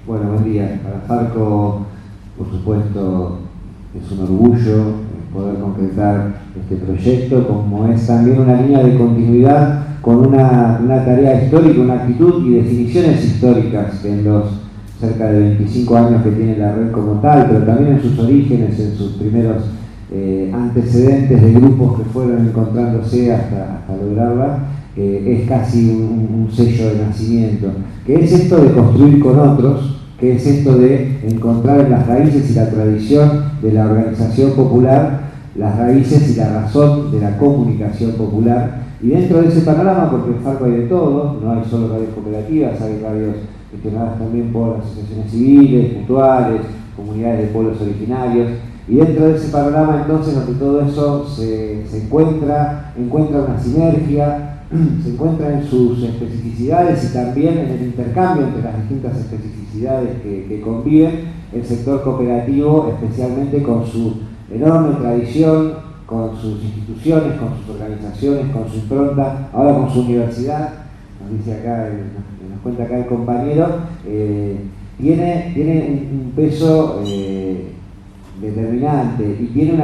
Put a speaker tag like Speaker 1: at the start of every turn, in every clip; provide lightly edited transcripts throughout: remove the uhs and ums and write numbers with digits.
Speaker 1: Bueno, buen día. Para Farco, por supuesto, es un orgullo poder concretar este proyecto, como es también una línea de continuidad con una tarea histórica, una actitud y definiciones históricas que en los cerca de 25 años que tiene la red como tal, pero también en sus orígenes, en sus primeros antecedentes de grupos que fueron encontrándose hasta lograrla, es casi un sello de nacimiento, que es esto de construir con otros, que es esto de encontrar en las raíces y la tradición de la organización popular, las raíces y la razón de la comunicación popular. Y dentro de ese panorama, porque en Farco hay de todo, no hay solo radios cooperativas, hay radios gestionadas también por asociaciones civiles, mutuales, comunidades de pueblos originarios, y dentro de ese panorama entonces donde todo eso se encuentra una sinergia, se encuentra en sus especificidades y también en el intercambio entre las distintas especificidades que conviven el sector cooperativo, especialmente con su enorme tradición, con sus instituciones, con sus organizaciones, con su impronta, ahora con su universidad, nos dice acá, nos cuenta acá el compañero, tiene un peso determinante y tiene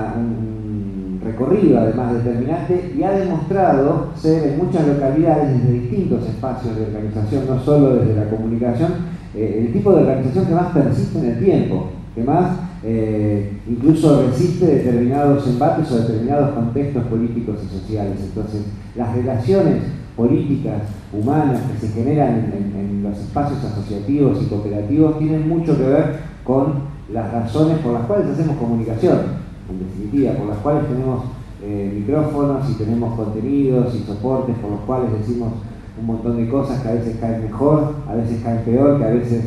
Speaker 1: un recorrido además determinante, y ha demostrado ser en muchas localidades desde distintos espacios de organización, no solo desde la comunicación, el tipo de organización que más persiste en el tiempo, que más incluso resiste determinados embates o determinados contextos políticos y sociales. Entonces, las relaciones políticas, humanas que se generan en los espacios asociativos y cooperativos tienen mucho que ver con las razones por las cuales hacemos comunicación, en definitiva, por las cuales tenemos micrófonos y tenemos contenidos y soportes por los cuales decimos un montón de cosas que a veces caen mejor, a veces caen peor, que a veces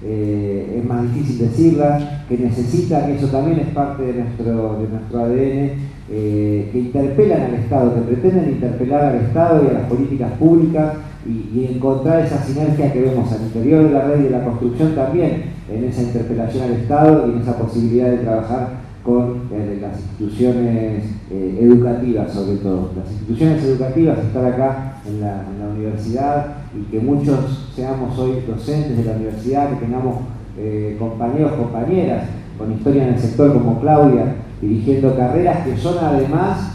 Speaker 1: es más difícil decirlas, que necesitan, eso también es parte de nuestro ADN, que interpelan al Estado, que pretenden interpelar al Estado y a las políticas públicas y encontrar esa sinergia que vemos al interior de la red y de la construcción también, en esa interpelación al Estado y en esa posibilidad de trabajar con las instituciones educativas, sobre todo. Las instituciones educativas, estar acá en la universidad y que muchos seamos hoy docentes de la universidad, que tengamos compañeros, compañeras con historia en el sector como Claudia, dirigiendo carreras que son además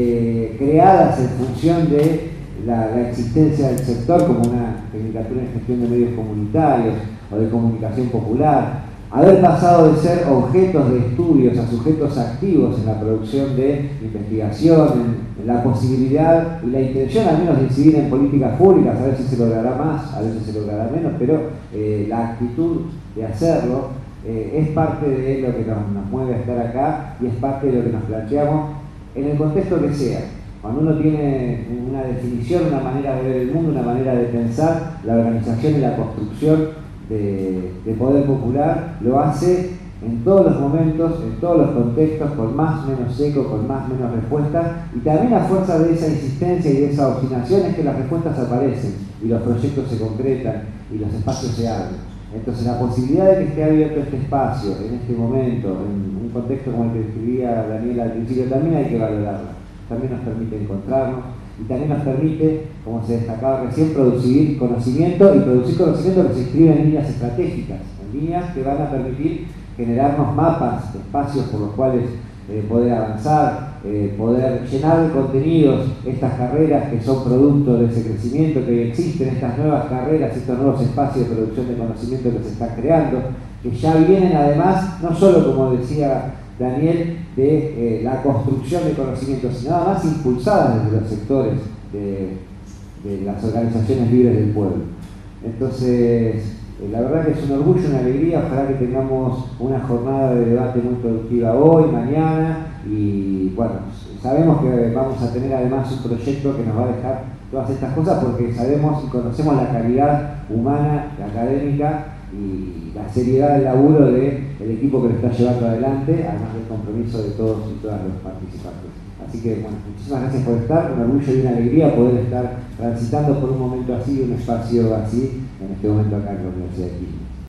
Speaker 1: creadas en función de la existencia del sector, como una tecnicatura en gestión de medios comunitarios o de comunicación popular, haber pasado de ser objetos de estudios a sujetos activos en la producción de investigación, en la posibilidad y la intención al menos de incidir en políticas públicas, a veces se logrará más, a veces se logrará menos, pero la actitud de hacerlo es parte de lo que nos mueve a estar acá y es parte de lo que nos planteamos en el contexto que sea. Cuando uno tiene una definición, una manera de ver el mundo, una manera de pensar, la organización y la construcción de poder popular lo hace en todos los momentos, en todos los contextos, con más o menos eco, con más o menos respuestas, y también a fuerza de esa insistencia y de esa obstinación es que las respuestas aparecen y los proyectos se concretan y los espacios se abren. Entonces la posibilidad de que esté abierto este espacio en este momento, en un contexto como el que describía Daniel al principio, también hay que valorarla. También nos permite encontrarnos y también nos permite, como se destacaba recién, producir conocimiento, y producir conocimiento que se inscribe en líneas estratégicas, en líneas que van a permitir generarnos mapas, espacios por los cuales poder avanzar, poder llenar de contenidos estas carreras que son producto de ese crecimiento que existen, estas nuevas carreras, estos nuevos espacios de producción de conocimiento que se están creando, que ya vienen además, no solo como decía Daniel, de la construcción de conocimientos, sino además impulsadas desde los sectores de las organizaciones libres del pueblo. Entonces, la verdad que es un orgullo, una alegría, ojalá que tengamos una jornada de debate muy productiva hoy, mañana, y bueno, sabemos que vamos a tener además un proyecto que nos va a dejar todas estas cosas porque sabemos y conocemos la calidad humana, académica y la seriedad del laburo del equipo que lo está llevando adelante, además del compromiso de todos y todas los participantes. Así que, bueno, muchísimas gracias por estar, un orgullo y una alegría poder estar transitando por un momento así, un espacio así, en este momento acá en la Universidad de Quilmes.